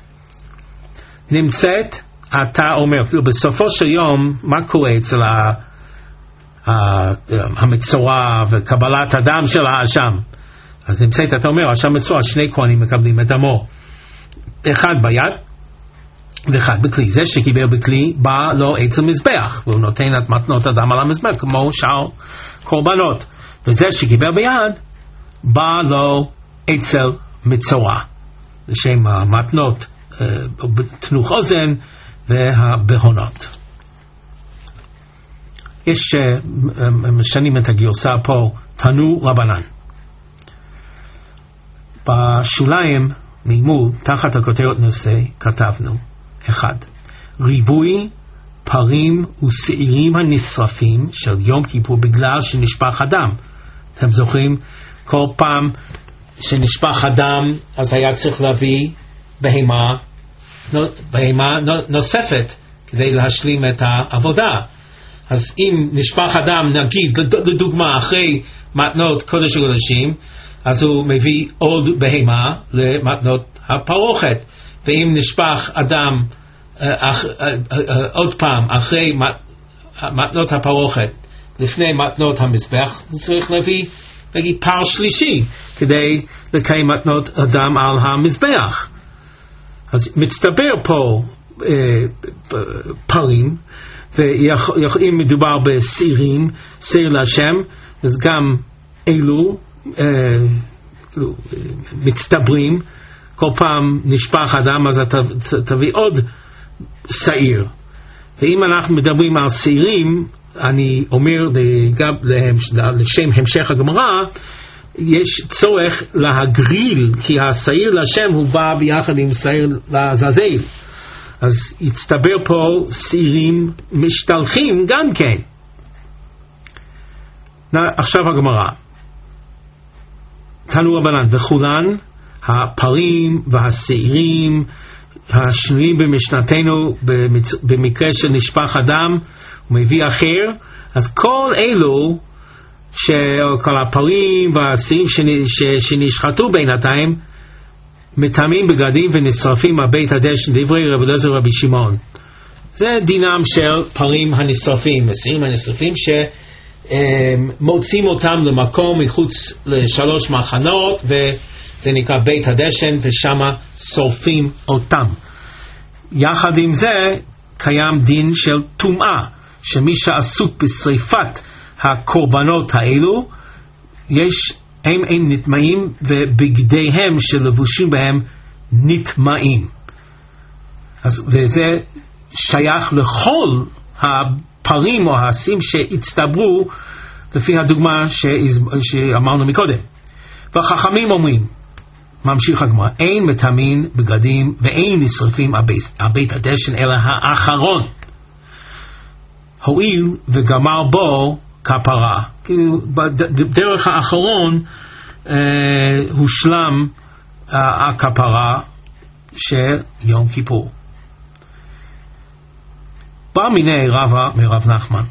נמצאת, אתה אומר, בסופו של יום, מה קורה אצל המצורע וקבלת הדם של האשם. אז נמצאת, אתה אומר, האשם מצורע, שני כהנים מקבלים את דמו, אחד ביד ואחד בכלי. זה שקיבל בכלי בא לו אצל מזבח, והוא נותן את מתנות הדם על המזבח כמו שאר קורבנות, וזה שקיבל ביד בא לו אצל מצורע, לשם המתנות תנוך אוזן והבהונות. יש משנים את הגרסה פה, תנו רבנן. בשוליים ממול, תחת הכותרת נושא, כתבנו אחד, ריבוי פרים ושעירים הנשרפים של יום כיפור בגלל שנשפך הדם. אתם זוכרים, כל פעם שנשפך הדם אז היה צריך להביא בהמה, בהמה נוספת כדי להשלים את העבודה. אז אם נשפך הדם, נגיד לדוגמה אחרי מתנות קודש הקודשים, אז הוא מביא עוד בהמה למתנות הפרוכת. ואם נשפך אדם אח, עוד פעם אחרי מתנות הפרוכת לפני מתנות המזבח, צריך להביא להגיד פר שלישי כדי לקיים מתנות אדם על המזבח. אז מצטבר פה אה, פרים, ואם מדובר בשעירים, שעיר להשם, אז גם אלו אה, מצטברים, כל פעם נשפך אדם אז אתה תביא עוד שעיר. ואם אנחנו מדברים על שעירים, אני אומר גם לשם המשך הגמרא, יש צורך להגריל, כי השעיר להשם הוא בא ביחד עם שעיר לעזאזל, אז יצטבר פה שעירים משתלחים גם כן. עכשיו הגמרא, תנו רבנן, וכולן הפרים והשעירים השנויים במשנתנו במקרה של נשפך אדם ומביא אחר, אז כל אלו שכל הפרים והשעירים שנשחטו בינתיים מטמאים בגדים ונשרפים מבית הדשן, דברי רבי אליעזר ורבי שמעון. זה דינם של פרים הנשרפים, השעירים הנשרפים שמוצאים אותם למקום מחוץ לשלוש מחנות, וזה נקרא בית הדשן, ושם שורפים אותם. יחד עם זה קיים דין של טומאה, שמי שעסוק בשריפת הקורבנות האלו, יש הם אין נטמעים, ובגדיהם שלבושים בהם נטמעים. אז וזה שייך לכל הפרים או העשים שהצטברו לפי הדוגמה שאמרנו מקודם. והחכמים אומרים, ממשיך הגמרא, אין מטמאים בגדים ואין נשרפים על בית הדשן אלא האחרון, הואיל וגמר בו כפרה. כאילו בדרך האחרון אה, הושלם אה, הכפרה של יום כיפור. בא מיני רבא מרב נחמן,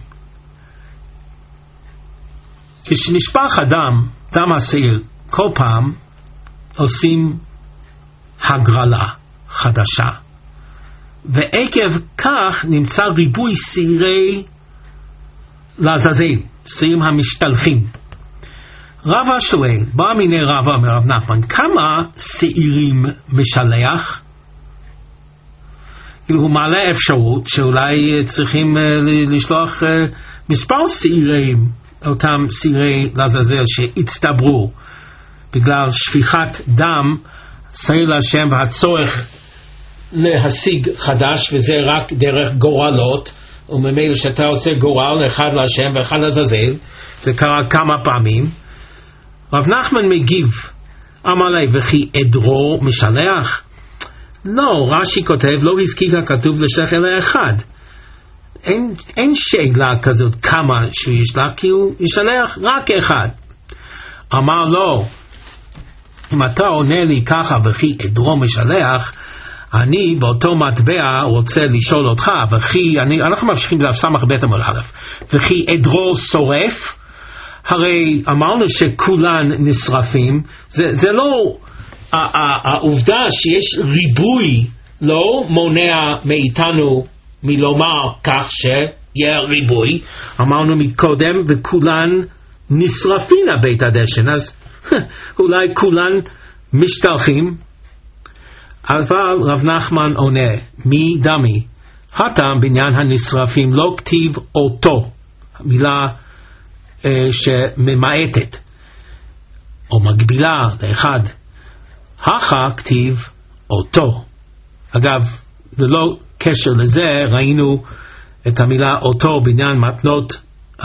כשנשפך הדם, דם השעיר, כל פעם עושים הגרלה חדשה, ועקב כך נמצא ריבוי שעירי לעזאזל, שעירים המשתלחים. רבא שואל, בא מיני רבא מרב נחמן, כמה שעירים משלח? כאילו הוא מעלה אפשרות שאולי צריכים לשלוח מספר שעירים, אותם שעירי לעזאזל שהצטברו בגלל שפיכת דם, שעיר להשם והצורך להשיג חדש, וזה רק דרך גורלות, וממילא שאתה עושה גורל אחד להשם ואחד לעזאזל, זה קרה כמה פעמים. רב נחמן מגיב, אמר לי, וכי עדרו משלח? לא, רש"י כותב, לא הזכיר כתוב לשלח אלא אחד. אין, אין שאלה כזאת כמה שהוא ישלח, כי הוא ישלח רק אחד. אמר לו, אם אתה עונה לי ככה וכי עדרו משלח, אני באותו מטבע רוצה לשאול אותך, וכי, אני, אנחנו ממשיכים דף סמך בית עמוד א', וכי עדרו שורף, הרי אמרנו שכולן נשרפים, זה, זה לא, העובדה שיש ריבוי לא מונע מאיתנו מלומר כך יהיה ריבוי. אמרנו מקודם, וכולן נשרפין בית הדשן, אז אולי כולן משתלחים. אבל רב נחמן עונה, מי דמי? הטעם בעניין הנשרפים לא כתיב אותו, מילה אה, שממעטת או מגבילה לאחד. הכה כתיב אותו. אגב, ללא קשר לזה, ראינו את המילה אותו בעניין מתנות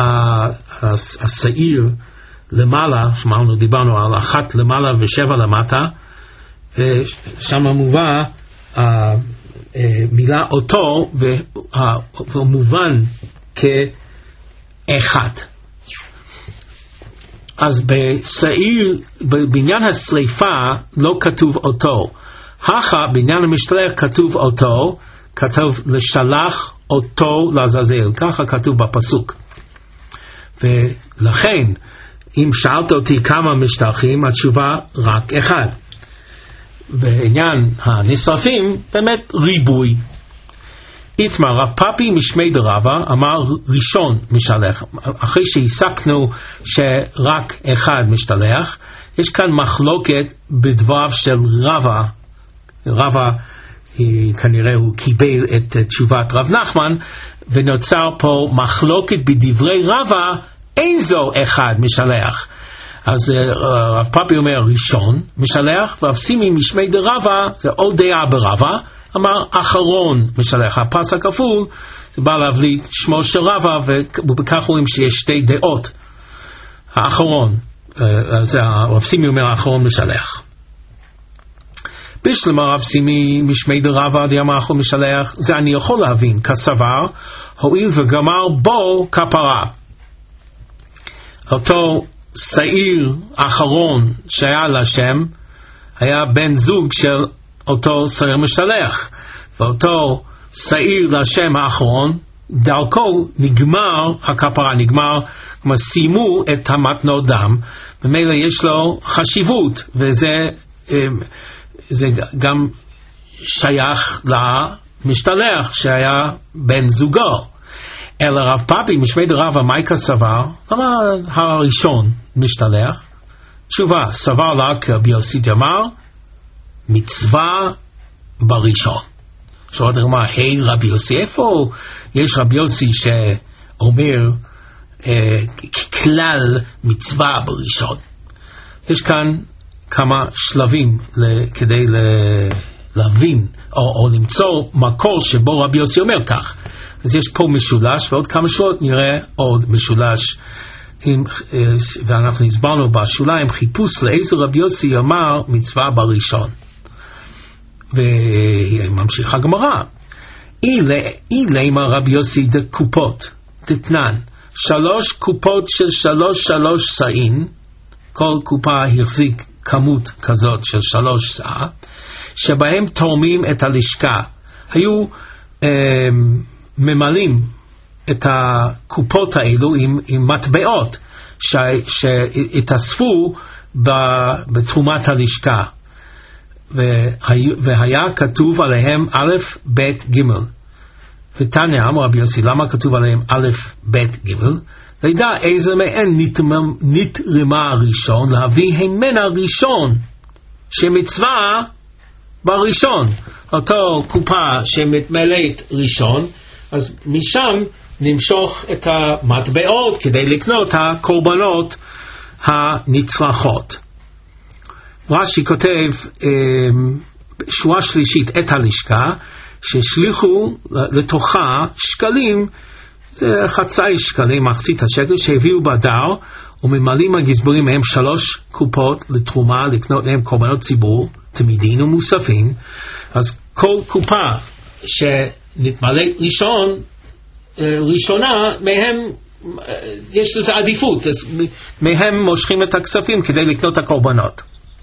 השעיר למעלה, שמענו, דיברנו על אחת למעלה ושבע למטה, ושם מובא המילה אותו, והוא מובן כאחד. אז בשעיר, בעניין השריפה לא כתוב אותו. הכה בעניין המשתלח כתוב אותו, כתוב לשלח אותו לעזאזל, ככה כתוב בפסוק. ולכן אם שאלת אותי כמה משתלחים, התשובה רק אחד. בעניין הנשרפים באמת ריבוי. איתמר רב פאפי משמי דרבה אמר ראשון משתלח. אחרי שהסקנו שרק אחד משתלח, יש כאן מחלוקת בדבריו של רבה. רבה כנראה הוא קיבל את תשובת רב נחמן, ונוצר פה מחלוקת בדברי רבה, אין זו אחד משלח. אז רב פאפי אומר ראשון משלח, ורב סימי משמי דרבה, זה עוד דעה ברבה, אמר אחרון משלח. הפס הכפול זה בא להבליט שמו של רבה, ובכך רואים שיש שתי דעות. האחרון, אז רב סימי אומר האחרון משלח. בשלמה רב סימי משמי דרבה דיאמר האחרון משלח, זה אני יכול להבין כסבר, הואיל וגמר בו כפרה. אותו שעיר אחרון שהיה לשם היה בן זוג של אותו שעיר משלח, ואותו שעיר לשם האחרון דרכו נגמר הכפרה, נגמר, כלומר סיימו את המתנות דם, במילא יש לו חשיבות, וזה זה גם שייך למשתלח שהיה בן זוגו. אלא רב פאפי משמי דרבה מייקה סבר, למה הראשון משתלח? תשובה, סבר לה כרבי יוסי דאמר, מצווה בראשון. שואלת הגמרא, היי רבי יוסי, איפה יש רבי יוסי שאומר אה, כלל מצווה בראשון? יש כאן כמה שלבים כדי להבין או, או למצוא מקור שבו רבי יוסי אומר כך. אז יש פה משולש, ועוד כמה שעות נראה עוד משולש, עם, ואנחנו הסברנו בשוליים חיפוש לאיזה רבי יוסי אמר מצווה בראשון. וממשיך הגמרא, אי לימה רבי יוסי דקופות תתנן, שלוש קופות של שלוש שלוש שאים, כל קופה החזיק כמות כזאת של שלוש שאה, שבהם תורמים את הלשכה. היו אה, ממלאים את הקופות האלו עם, עם מטבעות ש, שהתאספו בתרומת הלשכה, והיה, והיה כתוב עליהם א' ב' ג'. ותניא אמר רבי יוסי, למה כתוב עליהם א' ב' ג'? לידע איזה מהן נתרמה ראשון, להביא המנה ראשון שמצווה בראשון. אותו קופה שמתמלאת ראשון, אז משם נמשוך את המטבעות כדי לקנות הקורבנות הנצרכות. רש"י כותב שורה שלישית, את הלשכה ששליחו לתוכה שקלים, זה חצי שקלים, מחצית השקל, שהביאו בדר, וממלאים הגזברים מהם שלוש קופות לתרומה, לקנות להם קורבנות ציבור, תמידין ומוספין. אז כל קופה שנתמלאת ראשון, ראשונה, מהם יש לזה עדיפות, אז מהם מושכים את הכספים כדי לקנות הקורבנות.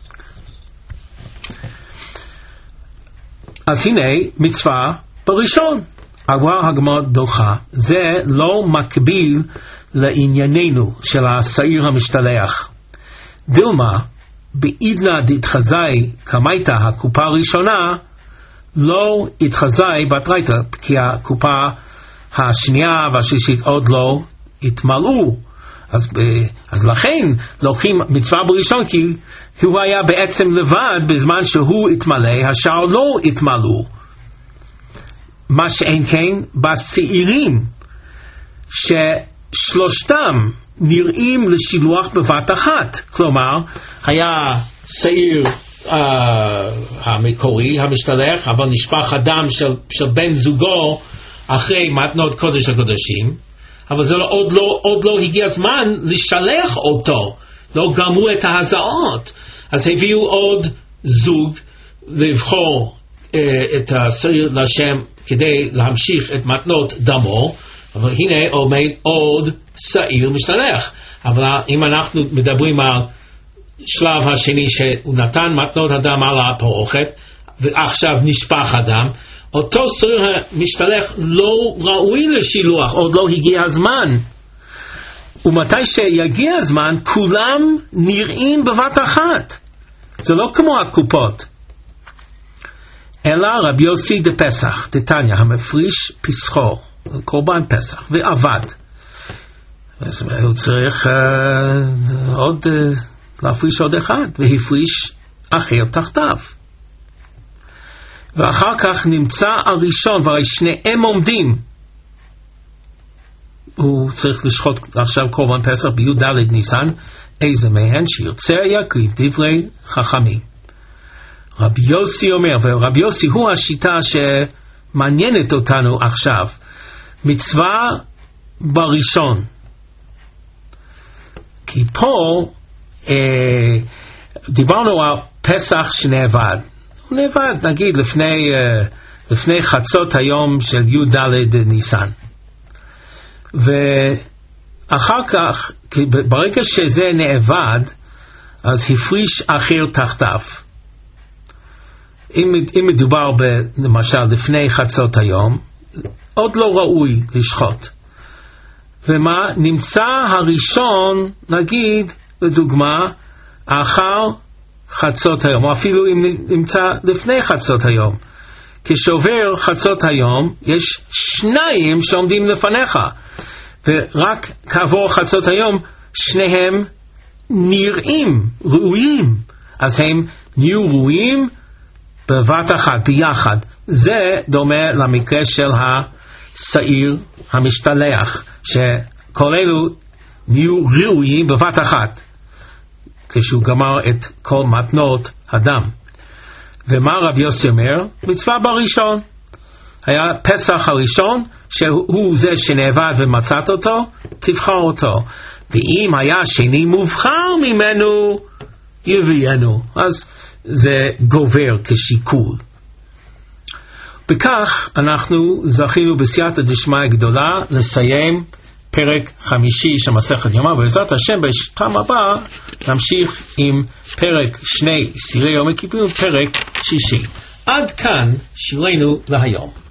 אז הנה מצווה בראשון. אמרה הגמרא דוחה, זה לא מקביל לענייננו של השעיר המשתלח. דילמה, בעידנא דתחזי כמייתא הקופה הראשונה, לא התחזי בתרייתא, כי הקופה השנייה והשלישית עוד לא התמלאו. אז, אז לכן לוקחים מצווה בראשון, כי הוא היה בעצם לבד בזמן שהוא התמלא, השאר לא התמלאו. מה שאין כן בשעירים, ששלושתם נראים לשילוח בבת אחת. כלומר, היה שעיר uh, המקורי, המשתלח, אבל נשפך הדם של, של בן זוגו אחרי מתנות קודש הקודשים, אבל זה לא, עוד, לא, עוד לא הגיע הזמן לשלח אותו, לא גמרו את ההזעות. אז הביאו עוד זוג לבחור uh, את השעיר לשם כדי להמשיך את מתנות דמו, אבל הנה עומד עוד שעיר משתלח. אבל אם אנחנו מדברים על שלב השני שהוא נתן מתנות הדם על הפרוכת ועכשיו נשפך הדם, אותו שעיר המשתלח לא ראוי לשילוח, עוד לא הגיע הזמן. ומתי שיגיע הזמן כולם נראים בבת אחת. זה לא כמו הקופות. אלא רבי יוסי דפסח דתניא המפריש פסחו קורבן פסח ועבד, אז הוא צריך uh, עוד uh, להפריש עוד אחד, והפריש אחר תחתיו, ואחר כך נמצא הראשון, והרי שניהם עומדים. הוא צריך לשחוט עכשיו קורבן פסח בי"ד ניסן, איזה מהן שירצה יקריב דברי חכמים. רבי יוסי אומר, ורבי יוסי הוא השיטה שמעניינת אותנו עכשיו, מצווה בראשון. כי פה אה, דיברנו על פסח שנאבד. הוא נאבד נגיד לפני, אה, לפני חצות היום של י"ד ניסן. ואחר כך, ברגע שזה נאבד, אז הפריש אחר תחתיו. אם, אם מדובר ב, למשל לפני חצות היום, עוד לא ראוי לשחוט. ומה? נמצא הראשון, נגיד, לדוגמה, אחר חצות היום, או אפילו אם נמצא לפני חצות היום. כשעובר חצות היום, יש שניים שעומדים לפניך. ורק כעבור חצות היום, שניהם נראים, ראויים. אז הם נהיו ראויים בבת אחת, ביחד. זה דומה למקרה של השעיר המשתלח, שכל אלו נהיו ראויים בבת אחת, כשהוא גמר את כל מתנות הדם. ומה רב יוסי אומר? מצווה בראשון. היה פסח הראשון, שהוא זה שנאבד ומצאת אותו, תבחר אותו. ואם היה שני מובחר ממנו, יביאנו. אז זה גובר כשיקול. בכך אנחנו זכינו בסייעתא דשמיא גדולה לסיים פרק חמישי של מסכת יומא, ובעזרת השם בפעם הבאה נמשיך עם פרק שני סירי יום הכיפורים, פרק שישי. עד כאן שירנו להיום.